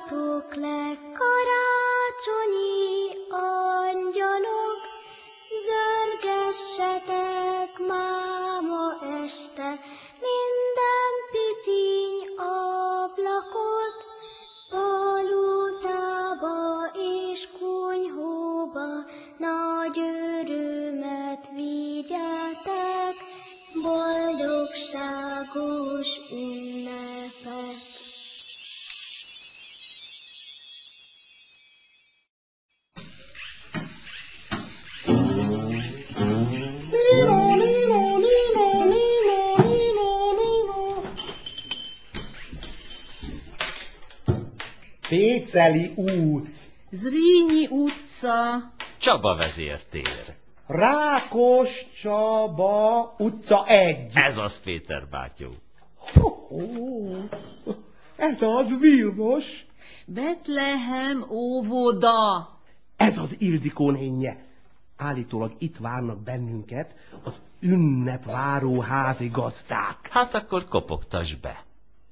Szálljatok le, karácsonyi angyalok, zörgessetek máma este minden piciny ablakot, palotába és konyhóba nagy örömet vigyetek, boldogságos ünnepet. Péceli út, Zrínyi utca, Csaba vezértér. Rákos Csaba utca 1. Ez az, Péter bátyó. Ez az Vilmos. Betlehem óvoda. Ez az Ildikó nénje. Állítólag itt várnak bennünket az ünnepváró házigazdák. Hát akkor kopogtass be.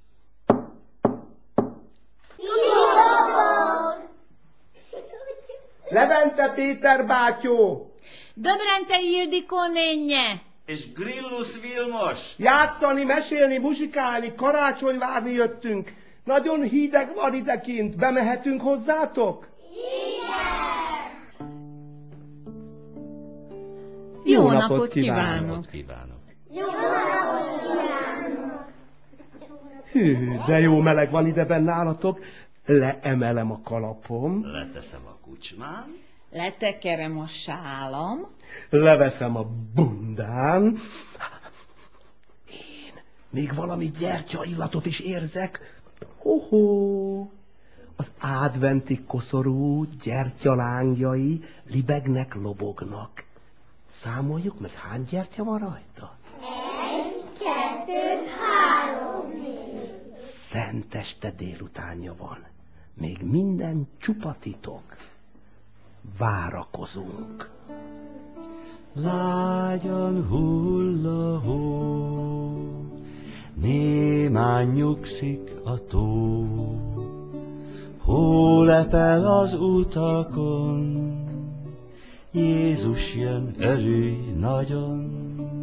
Levente Péter bátyó! Döbrentei Ildikó nénje. És Grillus Vilmos? Játszani, mesélni, muzsikálni, karácsony várni jöttünk. Nagyon hideg van idekint. Bemehetünk hozzátok? Jó napot kívánok. Hű, de jó meleg van ide benn nálatok. Leemelem a kalapom, Leteszem a kucsmán. Letekerem a sálam. leveszem a bundám. Én még valami gyertya illatot is érzek. Hoho! Az adventi koszorú gyertyalángjai libegnek, lobognak. Számoljuk meg, hány gyertya van rajta? 1, 2, 3, 4. Szenteste délutánja van. Még minden csupa titok. Várakozunk. Lágyan hull a hó, némán nyugszik a tó, hó lepel az utakon, Jézus jön, örülj nagyon.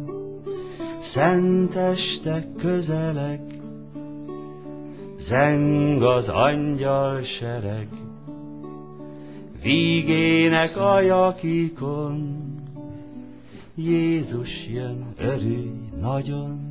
Szenteste közeleg, zeng az angyal sereg, vígének a jakikon, Jézus jön, örülj nagyon.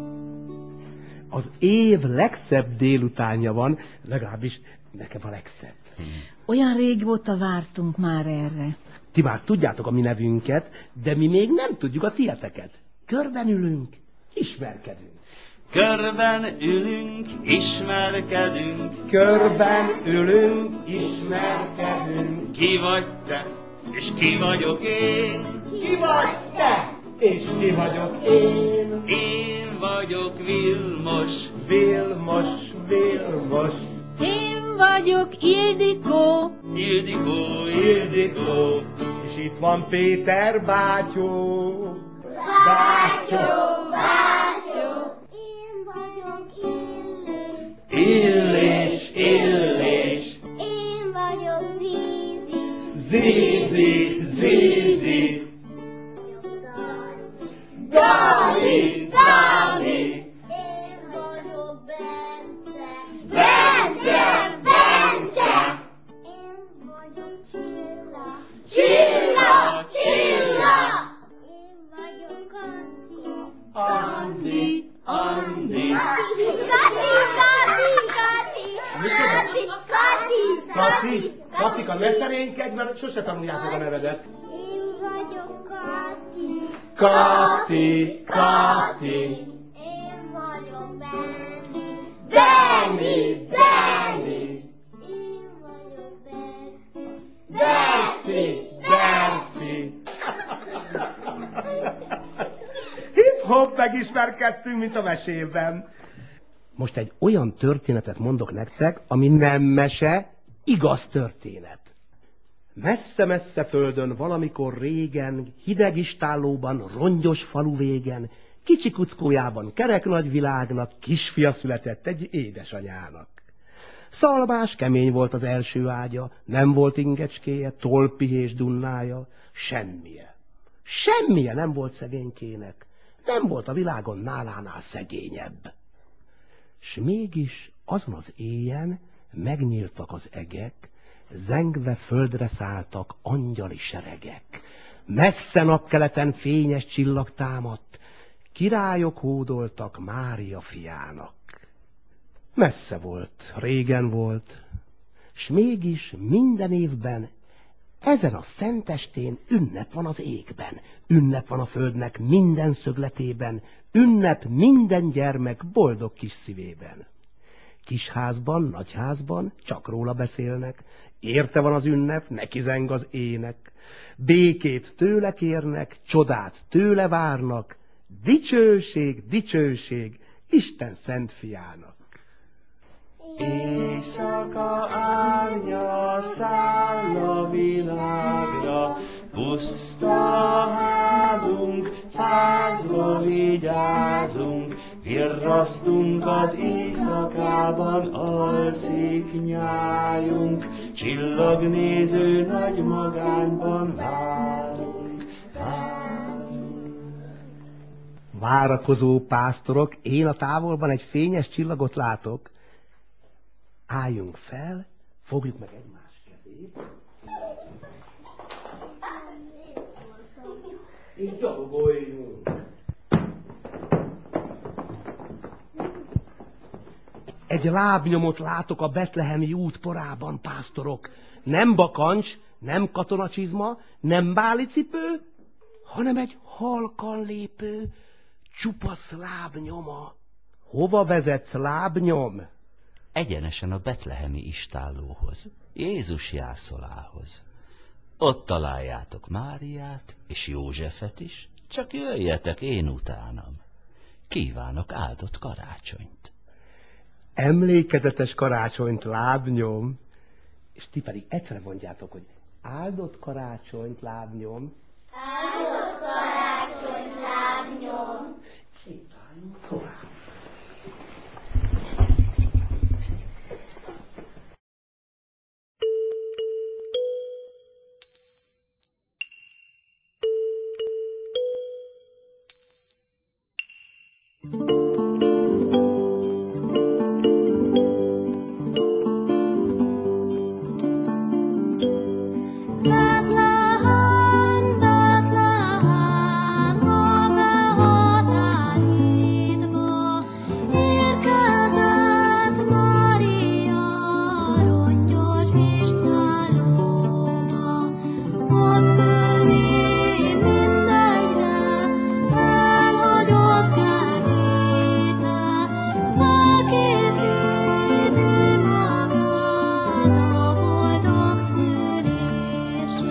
Az év legszebb délutánja van, legalábbis nekem a legszebb. Olyan régóta vártunk már erre. Ti már tudjátok a mi nevünket, de mi még nem tudjuk a tieteket. Körben ülünk, ismerkedünk. Körben ülünk, ismerkedünk, Körben ülünk, ismerkedünk. ki vagy te, és ki vagyok én. Ki vagy te, és ki vagyok én? Én vagyok Vilmos, Vilmos, Vilmos, Én vagyok Ildikó. Ildikó, Ildikó, és itt van Péter bátyó. Bátyó, Én vagyok Illés. Illés, Illés, Én vagyok Zizi, Zizi. Zizi, Dani. Dani, Én vagyok Bence. Bence, Bence, Én vagyok Csilla. Csilla, Csilla, Én vagyok Andi. Andi, Andi. Kati, Katika, ne szerénykedj, mert sose tanulják meg a nevedet. Én vagyok Kati. Kati, Kati, Én vagyok Benni. Benni, Benni, Én vagyok Berci. Berci, Berci. Hip-hop, megismerkedtünk, mint a mesében. Most egy olyan történetet mondok nektek, ami nem mese, igaz történet. Messze-messze földön, valamikor régen, hideg istállóban, rongyos falu végen, kicsi kuckójában, kerek nagy világnak kisfia született egy édesanyának. Szalmás kemény volt az első ágya, nem volt ingecskéje, tolpihés dunnája, semmije. Semmije nem volt szegénykének, nem volt a világon nálánál szegényebb. S mégis azon az éjjel megnyíltak az egek, zengve földre szálltak angyali seregek. Messze napkeleten fényes csillag támadt, királyok hódoltak Mária fiának. Messze volt, régen volt, s mégis minden évben ezen a szentestén ünnep van az égben, ünnep van a földnek minden szögletében, ünnep minden gyermek boldog kis szívében. Kisházban, nagyházban csak róla beszélnek, érte van az ünnep, neki zeng az ének. Békét tőle kérnek, csodát tőle várnak, dicsőség, dicsőség Isten szent fiának. Éjszaka árnya száll a világra, puszta házunk, fázva vigyázunk, virrasztunk az éjszakában, alszik nyájunk, csillagnéző nagy magányban várunk. Várakozó pásztorok, én a távolban egy fényes csillagot látok. Álljunk fel, fogjuk meg egymás kezét, és gyalogoljunk. Egy lábnyomot látok a betlehemi út porában, pásztorok. Nem bakancs, nem katonacsizma, nem bálicipő, hanem egy halkan lépő, csupasz lábnyoma. Hova vezetsz, lábnyom? Egyenesen a betlehemi istállóhoz, Jézus jászolához. Ott találjátok Máriát és Józsefet is, csak jöjjetek én utánam. Kívánok áldott karácsonyt. Emlékezetes karácsonyt, lábnyom. És ti pedig egyszerre mondjátok, hogy áldott karácsonyt, lábnyom. Áldott karácsony, lábnyom. Sétáljunk tovább. Betlehem, Betlehem, a te határidba érkezett Mária, rongyos istálóba. Ott ülni mindennek, elhagyott kertéte, elkészíti magát a boldog szülésre.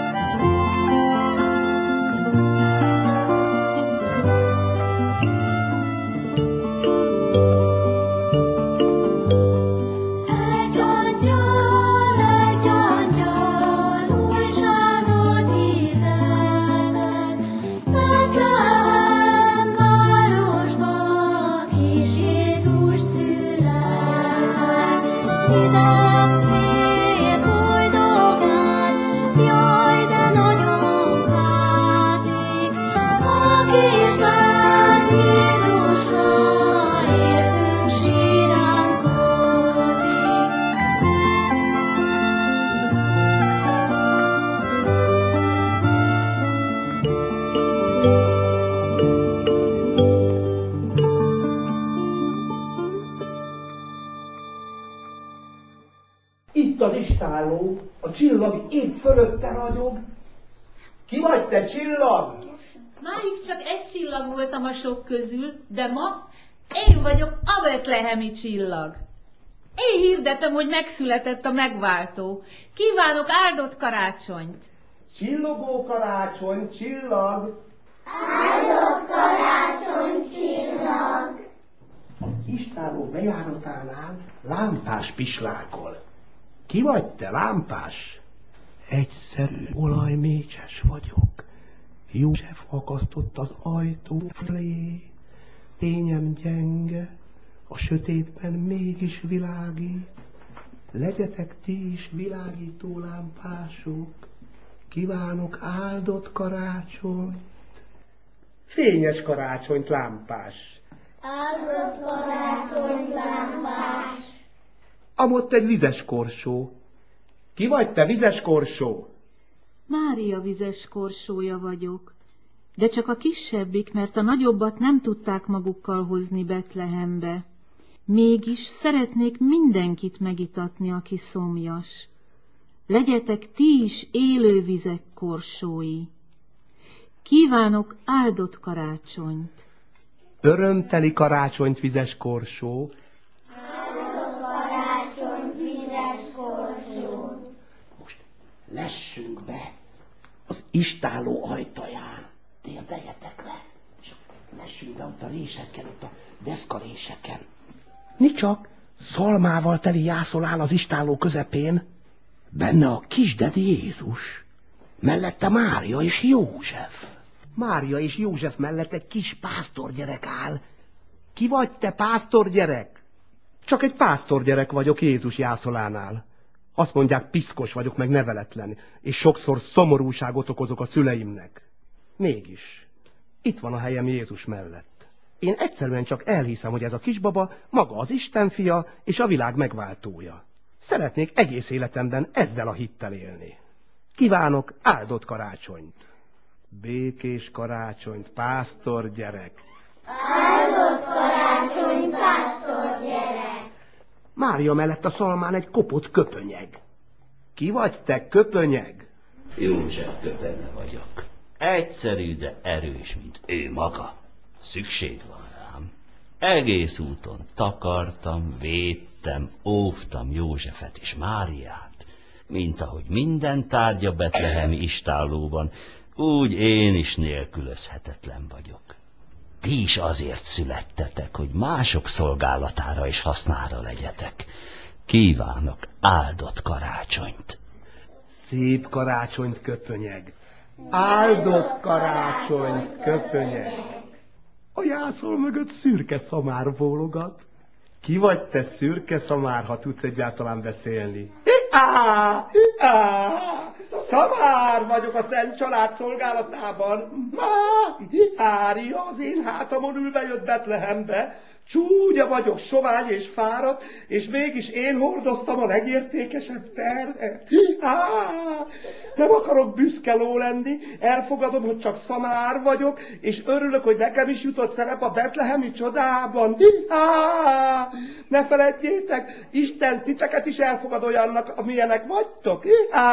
Egy angyal újságot hirdetett, Betlehem városba kis Jézus született. Ide fél boldogán, jaj, de nagyon vágyik, a kis lány Jézusra értünk siránkozik. Itt az istálló, a csillag épp fölötte ragyog. Ki vagy te, csillag? Máig csak egy csillag voltam a sok közül, de ma én vagyok a betlehemi csillag. Én hirdetem, hogy megszületett a megváltó. Kívánok áldott karácsonyt! Csillogó karácsony, csillag. Áldott karácsony, csillag. A istálló bejáratánál lámpás pislákol. Ki vagy te, lámpás? Egyszerű olajmécses vagyok. József akasztott az ajtó felé. Fényem gyenge, a sötétben mégis világít. Legyetek ti is világító lámpások, kívánok áldott karácsonyt. Fényes karácsonyt, lámpás. Áldott karácsony lámpás. Amott egy vizes korsó. Ki vagy te, vizes korsó? Mária vizes korsója vagyok, de csak a kisebbik, mert a nagyobbat nem tudták magukkal hozni Betlehembe. Mégis szeretnék mindenkit megitatni, aki szomjas. Legyetek ti is élő vizek korsói. Kívánok áldott karácsonyt. Örömteli karácsonyt, vizes korsó. Áldott karácsony vizes korsó. Most lessünk be az istálló ajtaján. Térdeljetek le, és lessünk be ott a réseken, ott a deszkaréseken. Nicsak szalmával teli jászol áll az istálló közepén, benne a kisdedi Jézus, mellette Mária és József. Mária és József mellett egy kis pásztorgyerek áll. Ki vagy te, pásztorgyerek? Csak egy pásztorgyerek vagyok Jézus jászolánál. Azt mondják, piszkos vagyok, meg neveletlen, és sokszor szomorúságot okozok a szüleimnek. Mégis, itt van a helyem Jézus mellett. Én egyszerűen csak elhiszem, hogy ez a kisbaba maga az Isten fia és a világ megváltója. Szeretnék egész életemben ezzel a hittel élni. Kívánok áldott karácsonyt. Békés karácsonyt, pásztorgyerek. Áldott karácsony pásztorgyerek. Mária mellett a szalmán egy kopott köpönyeg. Ki vagy te, köpönyeg? József köpenye vagyok. Egyszerű, de erős, mint ő maga. Szükség van rám. Egész úton takartam, védtem, óvtam Józsefet és Máriát, mint ahogy minden tárgya betlehemi istállóban, úgy én is nélkülözhetetlen vagyok. Ti is azért születtetek, hogy mások szolgálatára és hasznára legyetek. Kívánok áldott karácsonyt. Szép karácsonyt, köpönyeg. Áldott karácsonyt, köpönyeg. A jászol mögött szürke szamár bólogat. Ki vagy te, szürke szamár, ha tudsz egyáltalán beszélni? Szamár vagyok a Szent Család szolgálatában. Mária az én hátamon ülve jött Betlehembe. Csúnya vagyok, sovány és fáradt, és mégis én hordoztam a legértékesebb terhet. Nem akarok büszke ló lenni, elfogadom, hogy csak szamár vagyok, és örülök, hogy nekem is jutott szerep a betlehemi csodában. Ne feledjétek, Isten titeket is elfogad olyannak, amilyenek vagytok.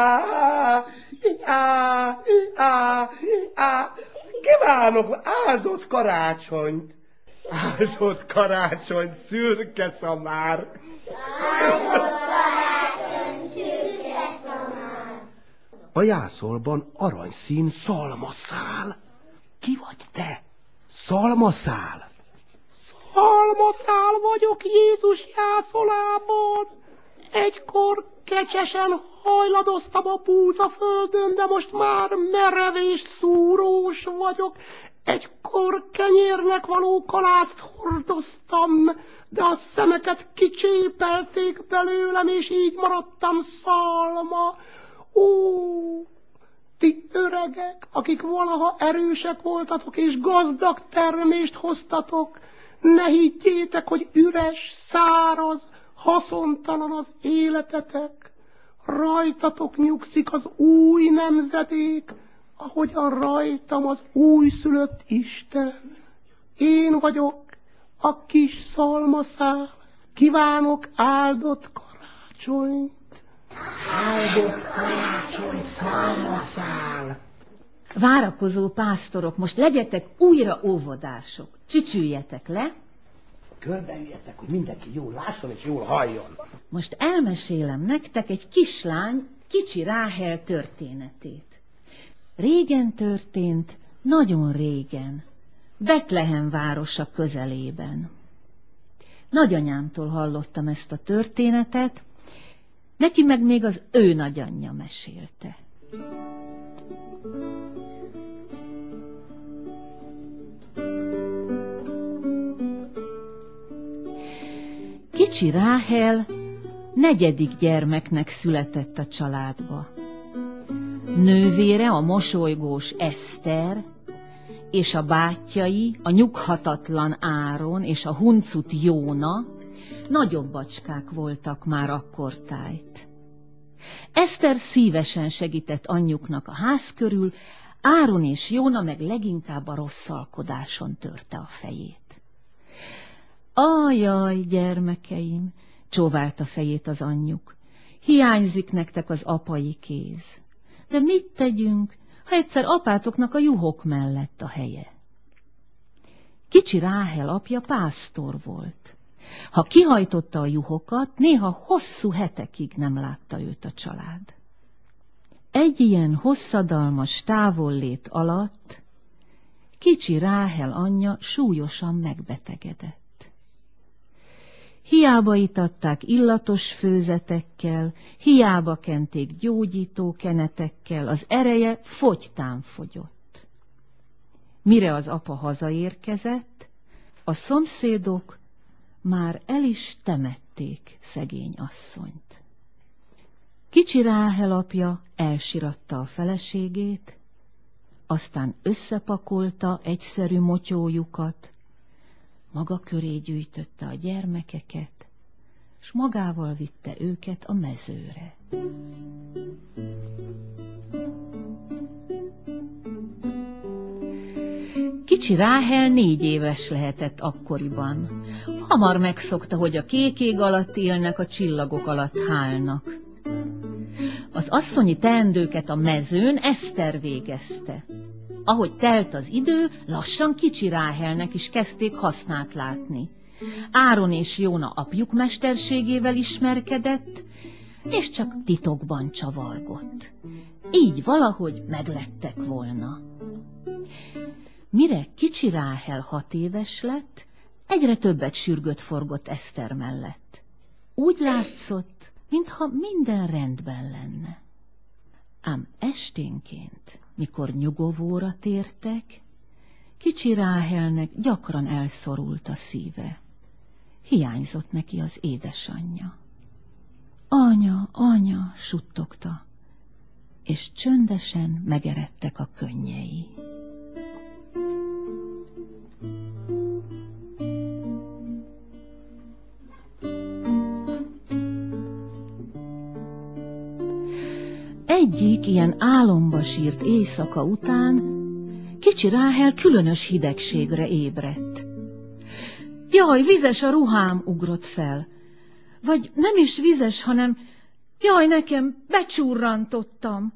Kívánok áldott karácsonyt. Áldott karácsony, szürke szamár. Áldott karácsony szürke szamár. A jászolban aranyszín szalmaszál. Ki vagy te? Szalmaszál? Szalmaszál vagyok Jézus jászolában. Egykor kecsesen hajladoztam a búzaföldön, de most már merev és szúrós vagyok. Egykor kenyérnek való kalászt hordoztam, de a szemeket kicsépelték belőlem, és így maradtam szalma. Ó, ti öregek, akik valaha erősek voltatok, és gazdag termést hoztatok, ne higgyétek, hogy üres, száraz, haszontalan az életetek. Rajtatok nyugszik az új nemzedék, ahogyan rajtam az újszülött Isten. Én vagyok a kis szalmaszál, kívánok áldott karácsonyt. Áldott karácsony, szalmaszál. Várakozó pásztorok, most legyetek újra óvodások. Csücsüljetek le. Körbeüljetek, hogy mindenki jól lásson és jól halljon. Most elmesélem nektek egy kislány, kicsi Ráhel történetét. Régen történt, nagyon régen, Betlehem városa közelében. Nagyanyámtól hallottam ezt a történetet, neki meg még az ő nagyanyja mesélte. Kicsi Ráhel negyedik gyermeknek született a családba. Nővére a mosolygós Eszter, és a bátyjai, a nyughatatlan Áron és a huncut Jóna nagyobb bacskák voltak már akkortájt. Eszter szívesen segített anyjuknak a ház körül, Áron és Jóna meg leginkább a rosszalkodáson törte a fejét. Ajaj, gyermekeim, csóválta fejét az anyjuk, hiányzik nektek az apai kéz. De mit tegyünk, ha egyszer apátoknak a juhok mellett a helye? Kicsi Ráhel apja pásztor volt. Ha kihajtotta a juhokat, néha hosszú hetekig nem látta őt a család. Egy ilyen hosszadalmas távollét alatt kicsi Ráhel anyja súlyosan megbetegedett. Hiába itatták illatos főzetekkel, hiába kenték gyógyító kenetekkel, az ereje fogytán fogyott. Mire az apa hazaérkezett, a szomszédok már el is temették szegény asszonyt. Kicsi Ráhel apja elsiratta a feleségét, aztán összepakolta egyszerű motyójukat, maga köré gyűjtötte a gyermekeket, s magával vitte őket a mezőre. Kicsi Ráhel 4 éves lehetett akkoriban. Hamar megszokta, hogy a kék ég alatt élnek, a csillagok alatt hálnak. Az asszonyi teendőket a mezőn Eszter végezte. Ahogy telt az idő, lassan kicsi Ráhelnek is kezdték hasznát látni. Áron és Jóna apjuk mesterségével ismerkedett, és csak titokban csavargott. Így valahogy meglettek volna. Mire kicsi Ráhel 6 éves lett, egyre többet sürgött-forgott Eszter mellett. Úgy látszott, mintha minden rendben lenne. Ám esténként, mikor nyugovóra tértek, kicsi Ráhelnek gyakran elszorult a szíve. Hiányzott neki az édesanyja. Anya, anya, suttogta, és csöndesen megeredtek a könnyei. Egyik ilyen álomba sírt éjszaka után kicsi Ráhel különös hidegségre ébredt. Jaj, vizes a ruhám, ugrott fel. Vagy nem is vizes, hanem jaj, nekem becsúrrantottam.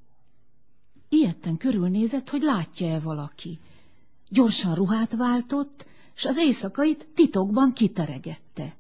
Ijedten körülnézett, hogy látja-e valaki. Gyorsan ruhát váltott, s az éjszakait titokban kiteregette.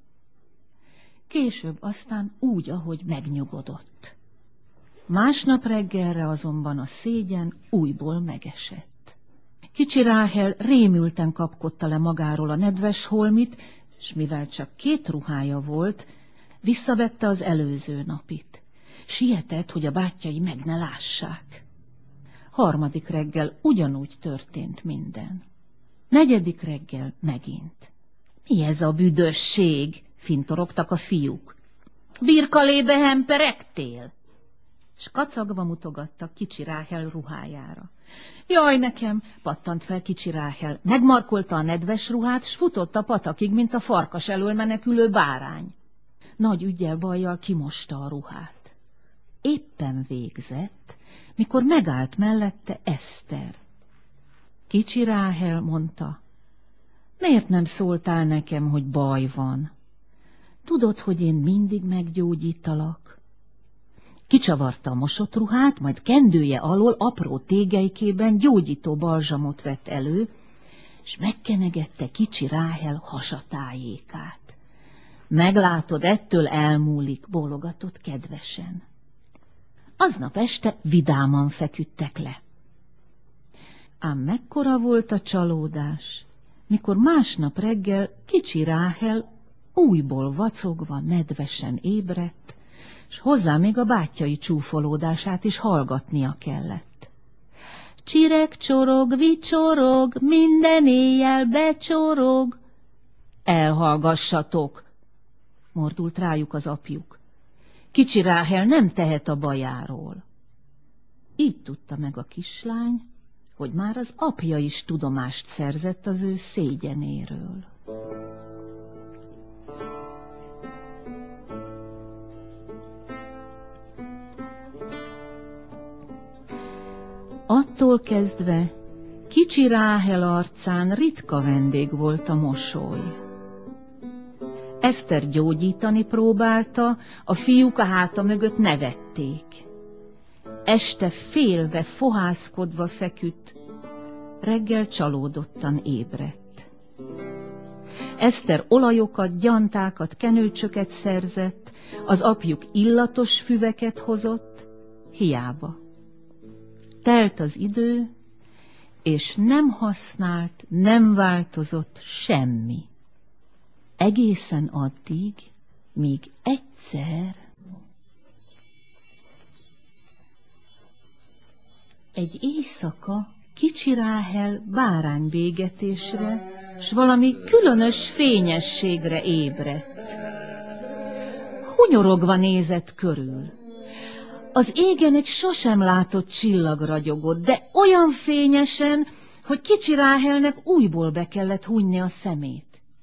Később aztán úgy, ahogy megnyugodott. Másnap reggelre azonban a szégyen újból megesett. Kicsi Ráhel rémülten kapkodta le magáról a nedves holmit, s mivel csak 2 ruhája volt, visszavette az előző napit. Sietett, hogy a bátyjai meg ne lássák. 3. reggel ugyanúgy történt minden. 4. reggel megint. Mi ez a büdösség? Fintorogtak a fiúk. Birkalébe hemperegtél? S kacagva mutogattak kicsi Ráhel ruhájára. Jaj, nekem, pattant fel kicsi Ráhel, megmarkolta a nedves ruhát, s futott a patakig, mint a farkas elől menekülő bárány. Nagy üggyel bajjal kimosta a ruhát. Éppen végzett, mikor megállt mellette Eszter. Kicsi Ráhel mondta, miért nem szóltál nekem, hogy baj van? Tudod, hogy én mindig meggyógyítalak? Kicsavarta a mosott ruhát, majd kendője alól apró tégelykében gyógyító balzsamot vett elő, és megkenegette kicsi Ráhel hasatájékát. Meglátod, ettől elmúlik, bólogatott kedvesen. Aznap este vidáman feküdtek le. Ám mekkora volt a csalódás, mikor másnap reggel kicsi Ráhel újból vacogva nedvesen ébredt, s hozzá még a bátyjai csúfolódását is hallgatnia kellett. Csirek csorog, vicsorog, minden éjjel becsorog. Elhallgassatok, mordult rájuk az apjuk. Kicsi Ráhel nem tehet a bajáról. Így tudta meg a kislány, hogy már az apja is tudomást szerzett az ő szégyenéről. Attól kezdve Kicsi Ráhel arcán ritka vendég volt a mosoly. Eszter gyógyítani próbálta, a fiúk a háta mögött nevették. Este félve, fohászkodva feküdt, reggel csalódottan ébredt. Eszter olajokat, gyantákat, kenőcsöket szerzett, az apjuk illatos füveket hozott, hiába. Telt az idő, és nem használt, nem változott semmi. Egészen addig, míg egyszer egy éjszaka Kicsi Ráhel bárányvégetésre, s valami különös fényességre ébredt. Hunyorogva nézett körül. Az égen egy sosem látott csillag ragyogott, de olyan fényesen, hogy Kicsi Ráhelnek újból be kellett hunyni a szemét.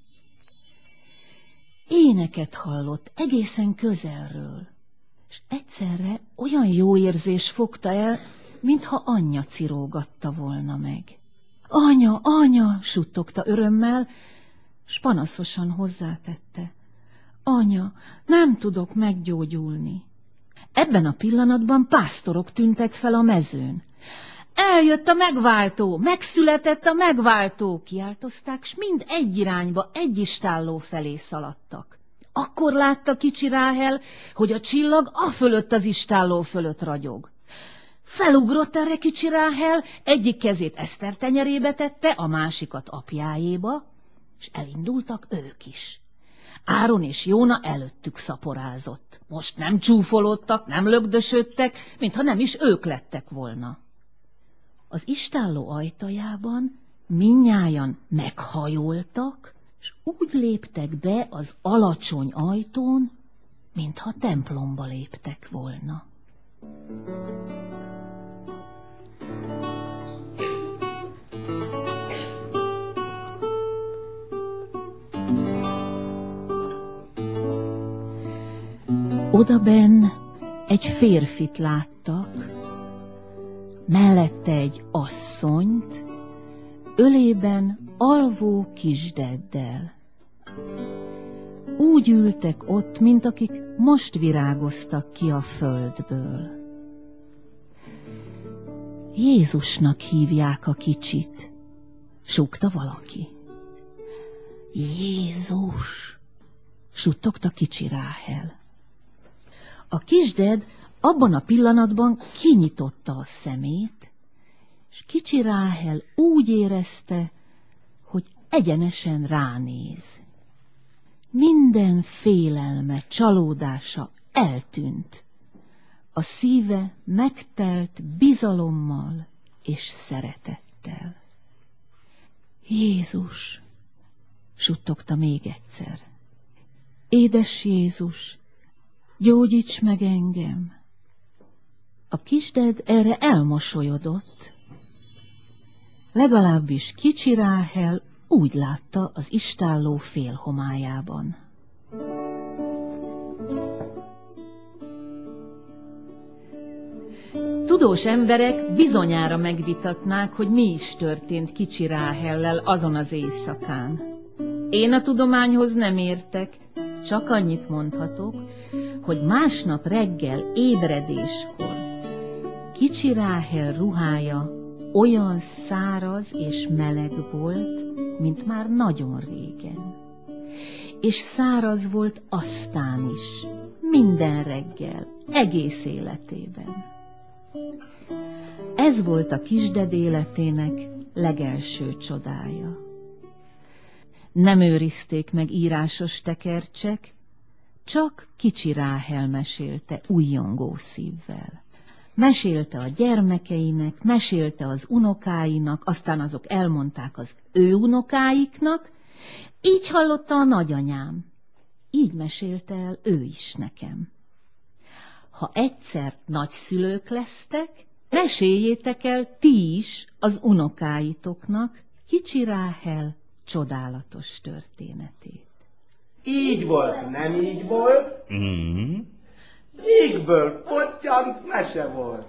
Éneket hallott egészen közelről, és egyszerre olyan jó érzés fogta el, mintha anyja cirógatta volna meg. Anya, anya, suttogta örömmel, s panaszosan hozzátette. Anya, nem tudok meggyógyulni. Ebben a pillanatban pásztorok tűntek fel a mezőn. Eljött a megváltó, megszületett a megváltó, kiáltozták, s mind egy irányba, egy istálló felé szaladtak. Akkor látta Kicsi Ráhel, hogy a csillag afölött az istálló fölött ragyog. Felugrott erre Kicsi Ráhel, egyik kezét Eszter tenyerébe tette, a másikat apjáéba, és elindultak ők is. Áron és Jóna előttük szaporázott. Most nem csúfolódtak, nem lögdösödtek, mintha nem is ők lettek volna. Az istálló ajtajában mindnyájan meghajoltak, és úgy léptek be az alacsony ajtón, mintha templomba léptek volna. Odabenn egy férfit láttak, mellette egy asszonyt, ölében alvó kisdeddel. Úgy ültek ott, mint akik most virágoztak ki a földből. Jézusnak hívják a kicsit, súgta valaki. Jézus, suttogta Kicsi Ráhel. A kisded abban a pillanatban kinyitotta a szemét, és Kicsi Ráhel úgy érezte, hogy egyenesen ránéz. Minden félelme, csalódása eltűnt. A szíve megtelt bizalommal és szeretettel. Jézus, suttogta még egyszer. Édes Jézus, gyógyíts meg engem! A kisded erre elmosolyodott. Legalábbis Kicsi Ráhel úgy látta az istálló félhomályában. Tudós emberek bizonyára megvitatnák, hogy mi is történt Kicsi Ráhellel azon az éjszakán. Én a tudományhoz nem értek, csak annyit mondhatok, hogy másnap reggel ébredéskor Kicsi Ráhel ruhája olyan száraz és meleg volt, mint már nagyon régen. És száraz volt aztán is, minden reggel, egész életében. Ez volt a kisded életének legelső csodája. Nem őrizték meg írásos tekercsek, csak Kicsi Ráhel mesélte újjongó szívvel. Mesélte a gyermekeinek, mesélte az unokáinak, aztán azok elmondták az ő unokáiknak, így hallotta a nagyanyám, így mesélte el ő is nekem. ha egyszer nagyszülők lesztek, meséljétek el ti is az unokáitoknak kicsi Ráhel csodálatos történetét. Így volt, nem így volt, ígből pottyant mese volt.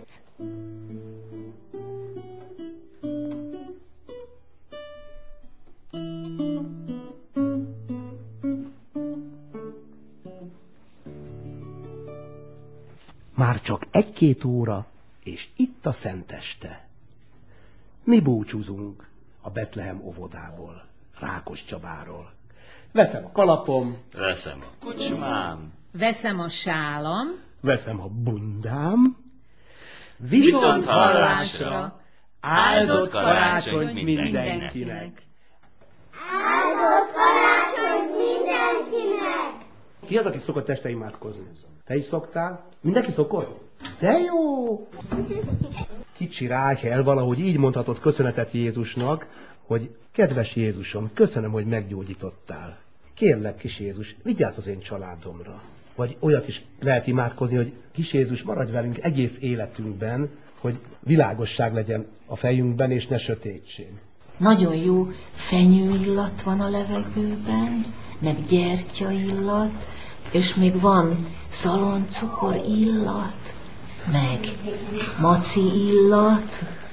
Már csak 1-2 óra, és itt a szenteste. Mi búcsúzunk a Betlehem óvodából, Rákoscsabáról. Veszem a kalapom, Veszem a kocsmám, Veszem a sálam, veszem a bundám. Viszont hallásra, áldott karácsonyt mindenkinek. Áldott karácsonyt mindenkinek! Ki az, aki szokott este imádkozni? Te is szoktál? Mindenki szokott? De jó! Kicsi Ráhel valahogy így mondhatott köszönetet Jézusnak, hogy kedves Jézusom, köszönöm, hogy meggyógyítottál. Kérlek, kis Jézus, vigyázz az én családomra. Vagy olyat is lehet imádkozni, hogy kis Jézus, maradj velünk egész életünkben, hogy világosság legyen a fejünkben, és ne sötétség. Nagyon jó fenyőillat van a levegőben, meg gyertyaillat, és még van szaloncukor illat, meg maci illat.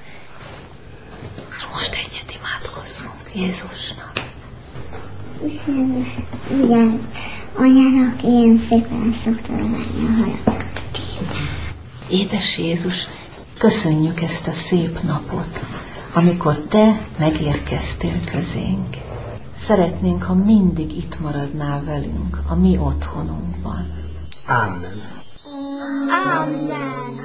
És most egyet imádkozzunk Jézusnak. Jézus, vigyázz anyára, aki ilyen szépen szokta venni a hajakat. Édes Jézus, köszönjük ezt a szép napot, amikor Te megérkeztél közénk. Szeretnénk, ha mindig itt maradnál velünk, a mi otthonunkban. Amen. Amen.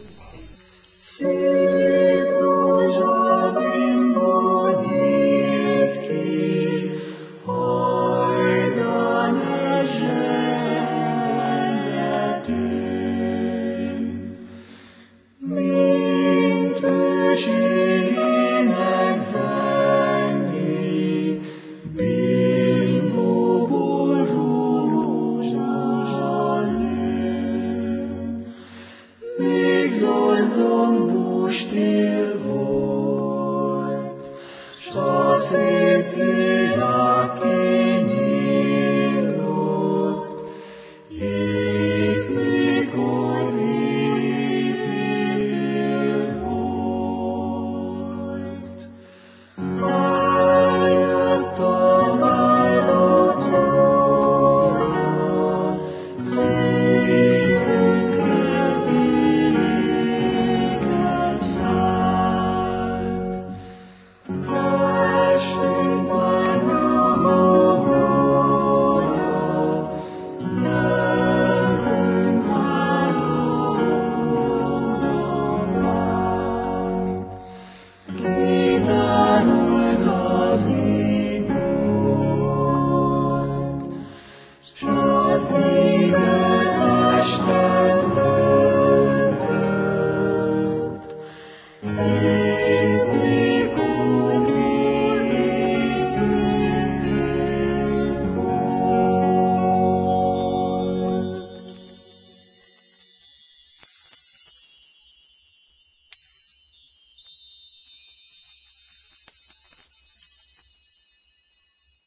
Szép rózsabimbót nyílt ki, hajdan zsengetünk. Mint őségének zengi, bimbóból rózsa nőtt. Még zordongós tél volt, s a szép király